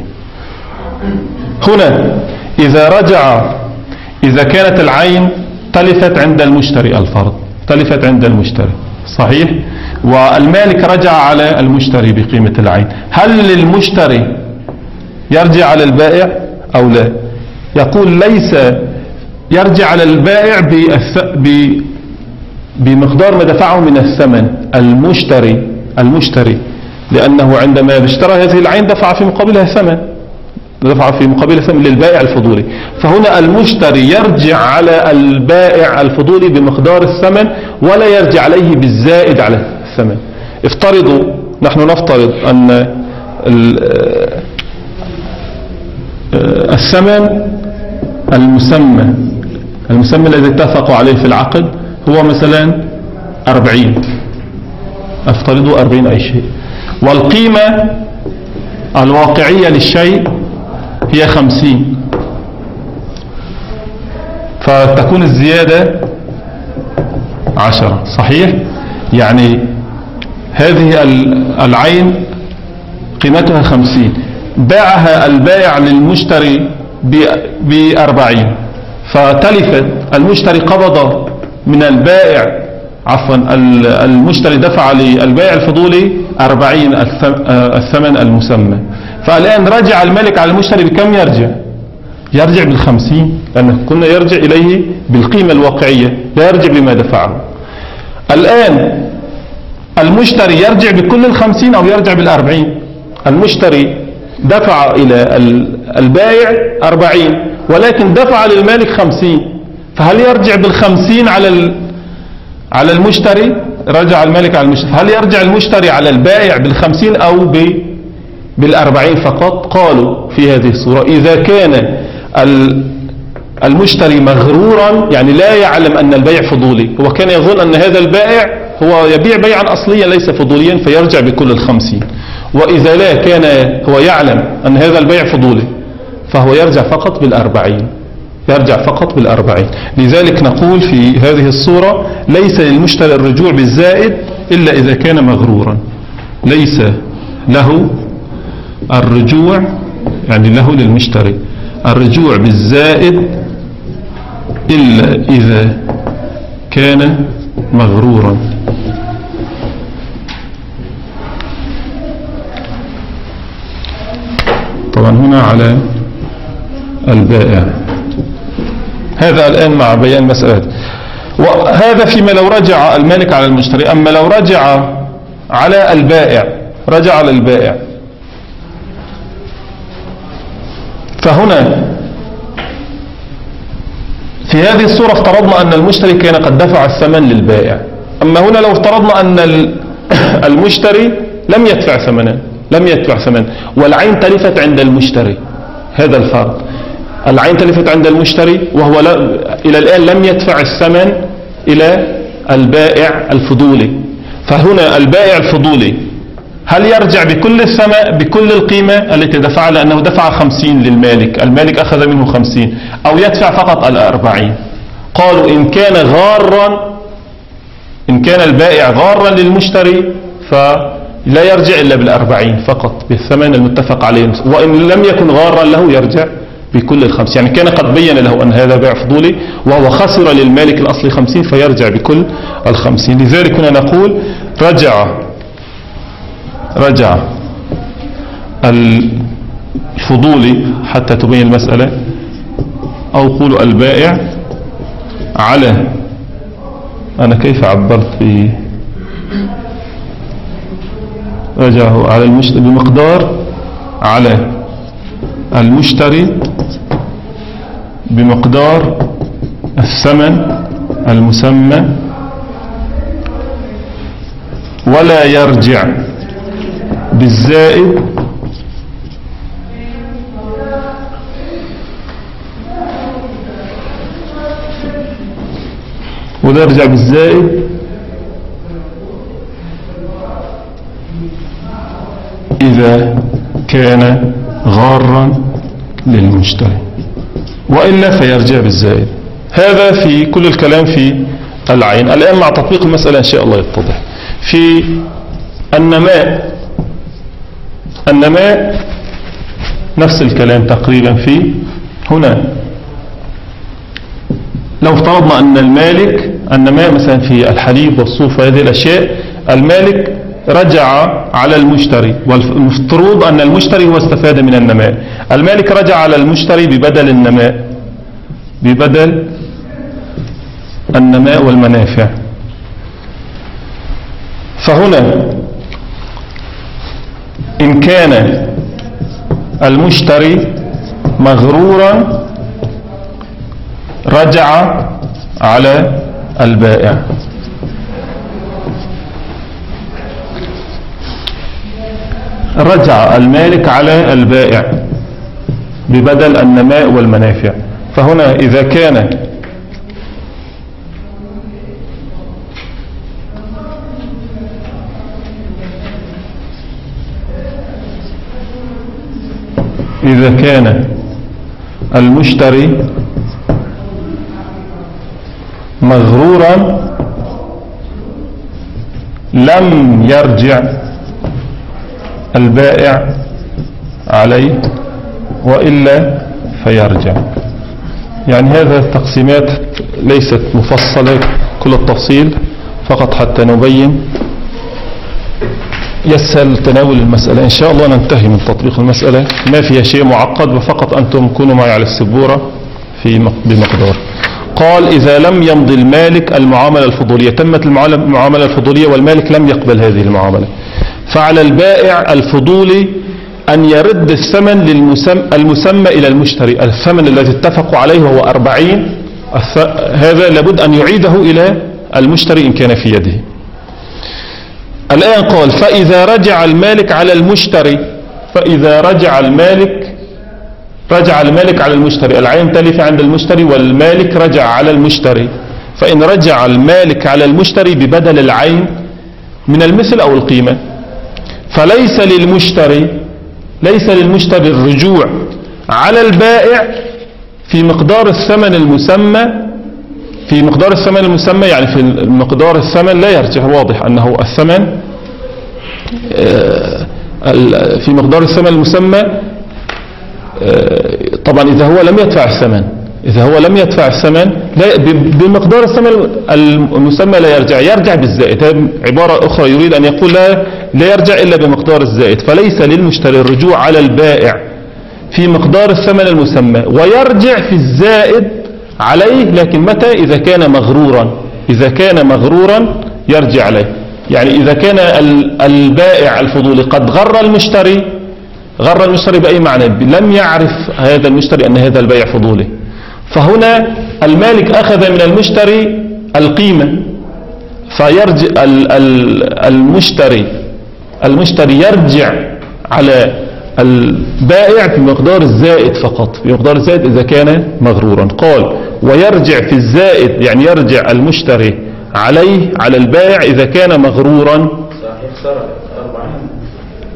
هنا إذا رجع، إذا كانت العين تلفت عند المشتري، الفرض تلفت عند المشتري، صحيح؟ والمالك رجع على المشتري بقيمة العين، هل للمشتري يرجع على البائع أو لا؟ يقول ليس يرجع على البائع بمقدار ما دفعه من الثمن المشتري المشتري لأنه عندما اشترى هذه العين دفع في مقابلها ثمن، دفع في مقابلها ثمن للبائع الفضولي. فهنا المشتري يرجع على البائع الفضولي بمقدار الثمن، ولا يرجع عليه بالزائد على الثمن. افترضوا، نحن نفترض أن الثمن المسمى المسمى الذي اتفقوا عليه في العقد هو مثلا أربعين، افترضوا أربعين أي شيء، والقيمة الواقعية للشيء هي خمسين، فتكون الزيادة عشرة، صحيح؟ يعني هذه العين قيمتها خمسين، باعها البائع للمشتري بأربعين، فتلفت. المشتري قبض من البائع، عفوا المشتري دفع للبائع الفضولي أربعين الثمن المسمى. فالآن رجع المالك على المشتري بكم يرجع؟ يرجع بالخمسين، لأنه كنا يرجع إليه بالقيمة الواقعية، لا يرجع بما دفعه. الآن المشتري يرجع بكل الخمسين أو يرجع بالأربعين؟ المشتري دفع إلى البائع أربعين، ولكن دفع للمالك خمسين، فهل يرجع بالخمسين على على المشتري؟ رجع المالك على المشتري، هل يرجع المشتري على البائع بالخمسين أو بالأربعين فقط؟ قالوا في هذه الصورة إذا كان المشتري مغرورا، يعني لا يعلم أن البيع فضولي، هو كان يظن أن هذا البائع هو يبيع بيعا أصليا ليس فضوليا، فيرجع بكل الخمسين. وإذا لا كان هو يعلم أن هذا البيع فضولي، فهو يرجع فقط بالأربعين، يرجع فقط بالأربعين. لذلك نقول في هذه الصورة ليس للمشتري الرجوع بالزائد إلا إذا كان مغرورا، ليس له الرجوع، يعني له للمشتري الرجوع بالزائد إلا إذا كان مغرورا. طبعا هنا على البائع. هذا الآن مع بيان مسألة، وهذا فيما لو رجع المالك على المشتري. أما لو رجع على البائع، رجع على البائع، فهنا في هذه الصورة افترضنا أن المشتري كان قد دفع الثمن للبائع. أما هنا لو افترضنا أن المشتري لم يدفع ثمنا، لم يدفع ثمن، والعين تلفت عند المشتري، هذا الفرق، العين تلفت عند المشتري وهو لا إلى الآن لم يدفع الثمن إلى البائع الفضولي. فهنا البائع الفضولي هل يرجع بكل الثمن بكل القيمة التي دفعها، لأنه دفع خمسين للمالك، المالك أخذ منه خمسين، أو يدفع فقط الأربعين؟ قالوا إن كان غارا، إن كان البائع غارا للمشتري فلا يرجع إلا بالأربعين فقط بالثمن المتفق عليه، وإن لم يكن غارا له يرجع بكل الخمس. يعني كان قد بين له أن هذا بيع فضولي وهو خسر للمالك الأصلي خمسين فيرجع بكل الخمسين. لذلك كنا نقول رجع رجع الفضولي حتى تبين المسألة، أو قولوا البائع على، أنا كيف عبرت في رجعه على المشتري بمقدار، على المشتري بمقدار الثمن المسمى، ولا يرجع بالزائد ولا يرجع بالزائد إذا كان غارا للمشتري، وإلا فيرجع بالزائد. هذا في كل الكلام في العين. الآن مع تطبيق المسألة إن شاء الله يتضح. في النماء، النماء نفس الكلام تقريبا. في هنا لو افترضنا أن المالك، النماء مثلا في الحليب والصوف وهذه الأشياء، المالك رجع على المشتري، والمفترض أن المشتري هو استفاد من النماء. المالك رجع على المشتري ببدل النماء، ببدل النماء والمنافع. فهنا إن كان المشتري مغرورا رجع على البائع، رجع المالك على البائع ببدل النماء والمنافع. فهنا إذا كان إذا كان المشتري مغرورا لم يرجع البائع عليه، وإلا فيرجع. يعني هذا التقسيمات ليست مفصلة كل التفصيل، فقط حتى نبين يسهل تناول المسألة. إن شاء الله ننتهي من تطبيق المسألة، ما فيها شيء معقد، وفقط أنتم كونوا معي على السبورة في بمقدار. قال إذا لم يمضي المالك المعاملة الفضولية، تمت المعاملة الفضولية والمالك لم يقبل هذه المعاملة، فعلى البائع الفضولي أن يرد الثمن المسمى إلى المشتري. الثمن الذي اتفقوا عليه هو أربعين، هذا لابد أن يعيده إلى المشتري إن كان في يده. الآن قال فإذا رجع المالك على المشتري، فإذا رجع المالك رجع المالك على المشتري، العين تلف عند المشتري والمالك رجع على المشتري. فإن رجع المالك على المشتري ببدل العين من المثل أو القيمة، فليس للمشتري ليس للمشتري الرجوع على البائع في مقدار الثمن المسمى، في مقدار الثمن المسمى يعني في مقدار الثمن لا يرجع. واضح أنه الثمن في مقدار الثمن المسمى، طبعا إذا هو لم يدفع الثمن، إذا هو لم يدفع الثمن لا بمقدار الثمن المسمى لا يرجع، يرجع بالزائد. عبارة أخرى يريد أن يقول لا, لا يرجع إلا بمقدار الزائد. فليس للمشتري الرجوع على البائع في مقدار الثمن المسمى، ويرجع في الزائد عليه، لكن متى؟ إذا كان مغرورا، إذا كان مغرورا يرجع عليه. يعني إذا كان البائع الفضولي قد غر المشتري، غر المشتري بأي معنى؟ لم يعرف هذا المشتري أن هذا البيع فضولي، فهنا المالك أخذ من المشتري القيمة، فيرجع المشتري المشتري يرجع على البائع في مقدار الزائد فقط، في مقدار الزائد إذا كان مغرورا. قال ويرجع في الزائد، يعني يرجع المشتري عليه على البائع إذا كان مغرورا. صحيح سرق أربعين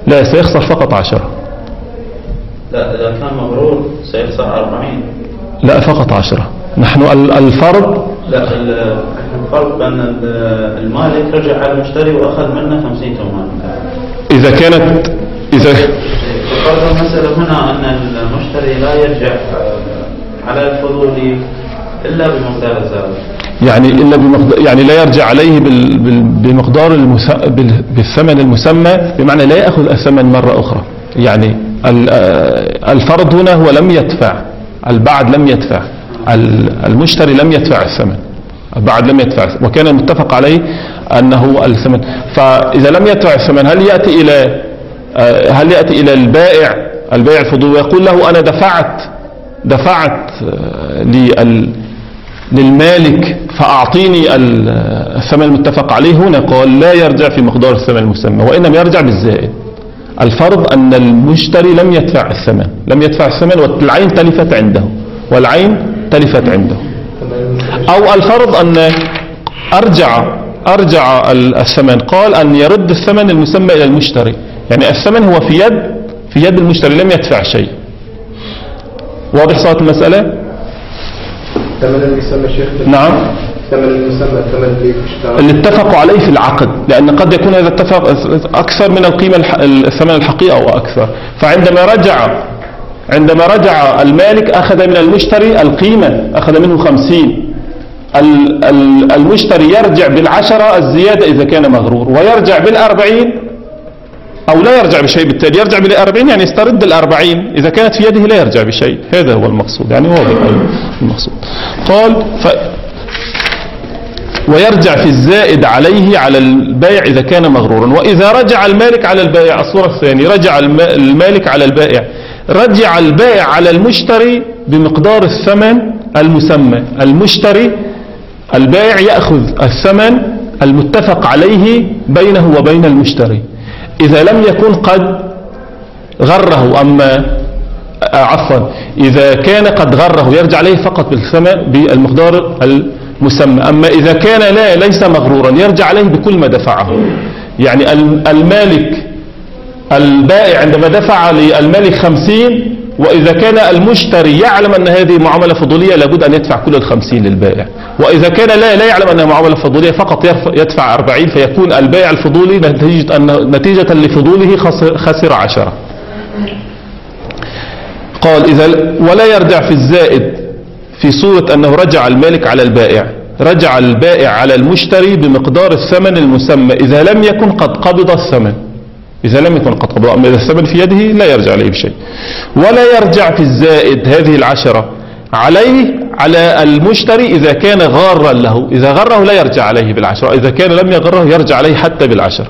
لا، سيخسر فقط عشرة. لا، إذا كان مغرور سيخسر أربعين. لا، فقط عشرة. نحن الفرض لا، الفرق بأن المالك رجع على المشتري وأخذ منه خمسين تومان. إذا كانت إذا فرض المسألة هنا أن المشتري لا يرجع على الفضولي إلا بمقدار الزائد. يعني إلا بمقدار، يعني لا يرجع عليه بال... بال... بمقدار المس... بال... بالثمن المسمى، بمعنى لا يأخذ الثمن مرة أخرى. يعني الفرض هنا هو لم يدفع، البعد لم يدفع، المشتري لم يدفع الثمن، البعد لم يدفع، وكان متفق عليه أنه الثمن. فإذا لم يدفع الثمن هل يأتي إلى هل يأتي إلى البائع البائع الفضولي ويقول له أنا دفعت دفعت لل للمالك فأعطيني الثمن المتفق عليه؟ هنا قال لا يرجع في مقدار الثمن المسمى، وإنما يرجع بالزائد. الفرض أن المشتري لم يدفع الثمن لم يدفع الثمن والعين تلفت عنده والعين تلفت عنده. أو الفرض أن أرجع أرجع الثمن، قال أن يرد الثمن المسمى إلى المشتري، يعني الثمن هو في يد في يد المشتري لم يدفع شيء. واضح صارت المسألة؟ ثمن المسمى شيخ. نعم، ثمن المسمى الثمن اللي اشترى اللي اتفقوا عليه في العقد، لأن قد يكون هذا اتفق أكثر من القيمة الثمن الحقيقي أو أكثر. فعندما رجع عندما رجع المالك أخذ من المشتري القيمة، أخذ منه خمسين، المشتري يرجع بالعشرة الزيادة إذا كان مغرور، ويرجع بالأربعين أو لا يرجع بشيء، بالتالي يرجع بالأربعين يعني يسترد الأربعين، إذا كانت في يده لا يرجع بشيء. هذا هو المقصود، يعني واضح المقصود. قال ف ويرجع في الزائد عليه على البائع إذا كان مغرورا. وإذا رجع المالك على البائع، الصورة الثانية، رجع المالك على البائع، رجع البائع على المشتري بمقدار الثمن المسمى. المشتري البائع يأخذ الثمن المتفق عليه بينه وبين المشتري، إذا لم يكن قد غره، أما عفوا إذا كان قد غره يرجع عليه فقط بالثمن بالمقدار المسمى. أما إذا كان لا ليس مغرورا يرجع عليه بكل ما دفعه. يعني المالك البائع عندما دفع للمالك خمسين، وإذا كان المشتري يعلم أن هذه معاملة فضولية لابد أن يدفع كل الخمسين للبائع، وإذا كان لا لا يعلم أنها معاملة فضولية فقط يدفع أربعين، فيكون البائع الفضولي نتيجة, أن نتيجة لفضوله خسر عشرة. قال إذا ولا يرجع في الزائد في صورة أنه رجع المالك على البائع، رجع البائع على المشتري بمقدار الثمن المسمى إذا لم يكن قد قبض الثمن، إذا لم يكن قد قبض، أما إذا الثمن في يده لا يرجع عليه بشيء. ولا يرجع في الزائد هذه العشرة عليه على المشتري إذا كان غارا له، إذا غره لا يرجع عليه بالعشرة، إذا كان لم يغره يرجع عليه حتى بالعشرة.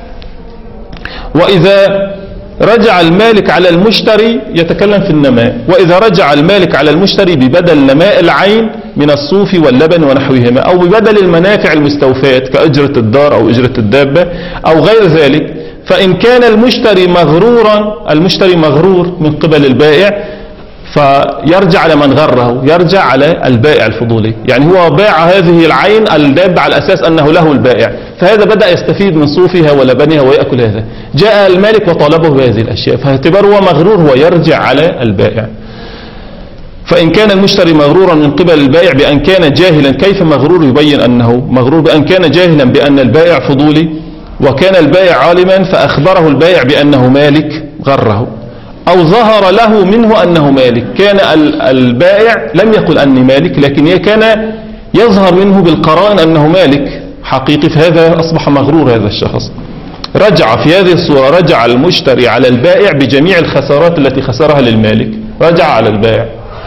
وإذا رجع المالك على المشتري، يتكلم في النماء، وإذا رجع المالك على المشتري ببدل نماء العين من الصوف واللبن ونحوهما، أو ببدل المنافع المستوفاة كأجرة الدار أو أجرة الدابة أو غير ذلك، فإن كان المشتري مغرورا المشتري مغرور من قبل البائع فيرجع على من غره، يرجع على البائع الفضولي. يعني هو باع هذه العين الدابة على أساس أنه له البائع، فهذا بدأ يستفيد من صوفها ولبنها ويأكل هذا. جاء المالك وطالبه بهذه الأشياء، فاعتباره هو مغرور هو يرجع على البائع. فإن كان المشتري مغرورا من قبل البائع بأن كان جاهلا، كيف مغرور؟ يبين أنه مغرور بأن كان جاهلا بأن البائع فضولي، وكان البائع عالما فأخبره البائع بأنه مالك غره، أو ظهر له منه أنه مالك. كان البائع لم يقل أني مالك، لكن كان يظهر منه بالقرائن أنه مالك حقيقي، فهذا أصبح مغرور هذا الشخص. رجع في هذه الصورة، رجع المشتري على البائع بجميع الخسارات التي خسرها للمالك، رجع على البائع.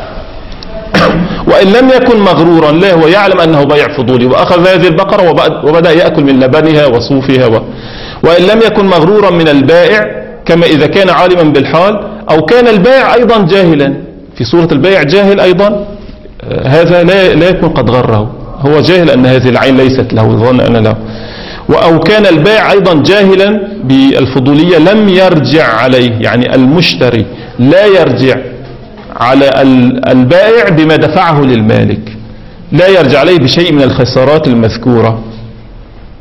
وإن لم يكن مغرورا لا، هو يعلم أنه بيع فضولي وأخذ هذه البقرة وبدأ يأكل من لبنها وصوفها و... وإن لم يكن مغرورا من البائع كما إذا كان عالما بالحال، أو كان البائع أيضا جاهلا، في صورة البائع جاهل أيضا، هذا لا, لا يكون قد غره، هو جاهل أن هذه العين ليست له، ظن أن له. أو كان البائع أيضا جاهلا بالفضولية لم يرجع عليه، يعني المشتري لا يرجع على البائع بما دفعه للمالك، لا يرجع عليه بشيء من الخسارات المذكورة.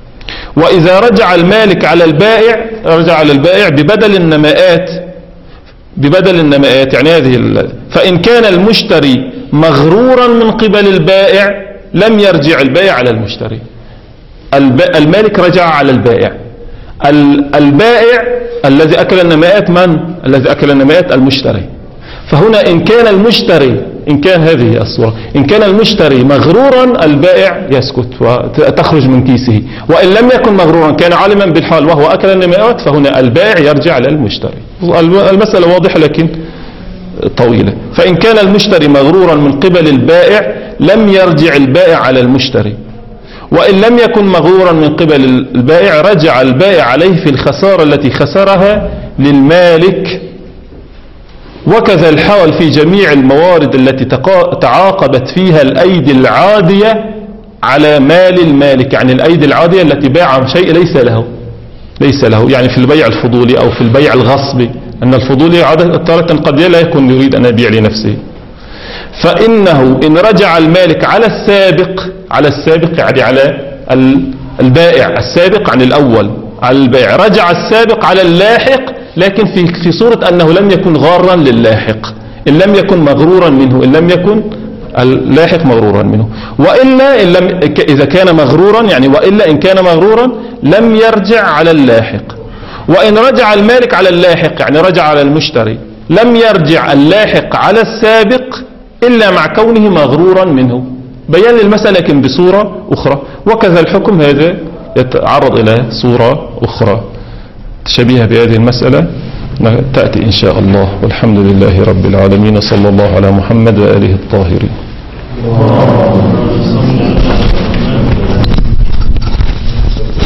وإذا رجع المالك على البائع رجع على البائع ببدل النماءات ببدل النماءات يعني هذه ال... فإن كان المشتري مغرورا من قبل البائع لم يرجع البائع على المشتري. الب... المالك رجع على البائع. ال... البائع الذي أكل النماءات من؟ الذي أكل النماءات المشتري. فهنا إن كان المشتري إن كان هذه الصورة إن كان المشتري مغرورا البائع يسكت وتخرج من كيسه، وإن لم يكن مغرورا كان عالما بالحال وهو أكل النماءات فهنا البائع يرجع للمشتري. المسألة واضحة لكن طويلة. فإن كان المشتري مغرورا من قبل البائع لم يرجع البائع على المشتري، وإن لم يكن مغرورا من قبل البائع رجع البائع عليه في الخسارة التي خسرها للمالك. وكذا الحال في جميع الموارد التي تعاقبت فيها الأيدي العادية على مال المالك، يعني الأيدي العادية التي باع شيء ليس له ليس له يعني في البيع الفضولي أو في البيع الغصبي، أن الفضولي عادة تارة قد لا يكون يريد أن يبيع لنفسه. فإنه إن رجع المالك على السابق على السابق يعني على البائع السابق عن الأول على البائع رجع السابق على اللاحق، لكن في في صورة أنه لم يكن غارا للاحق، إن لم يكن مغرورا منه إن لم يكن اللاحق مغرورا منه. وإلا إن لم إذا كان مغرورا يعني وإلا إن كان مغرورا لم يرجع على اللاحق. وإن رجع المالك على اللاحق يعني رجع على المشتري لم يرجع اللاحق على السابق إلا مع كونه مغرورا منه. بيان المسألة لكن بصورة أخرى. وكذا الحكم هذا يتعرض إلى صورة أخرى تشبيها بهذه المسألة تأتي إن شاء الله. والحمد لله رب العالمين، صلى الله على محمد وآله الطاهرين.